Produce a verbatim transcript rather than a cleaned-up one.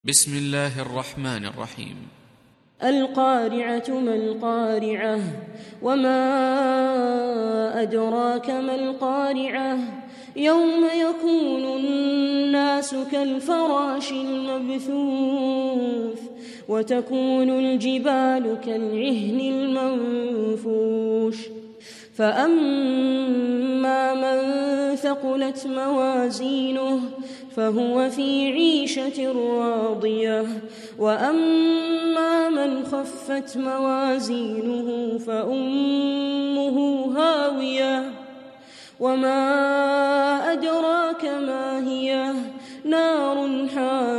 بسم الله الرحمن الرحيم. القارعة ما القارعة وما أدراك ما القارعة يوم يكون الناس كالفراش المبثوث وتكون الجبال كالعهن المنفوش فأما من ثقلت موازينه فهو في عيشة راضية وأما من خفت موازينه فأمه هاوية وما أدراك ما هي نار حامية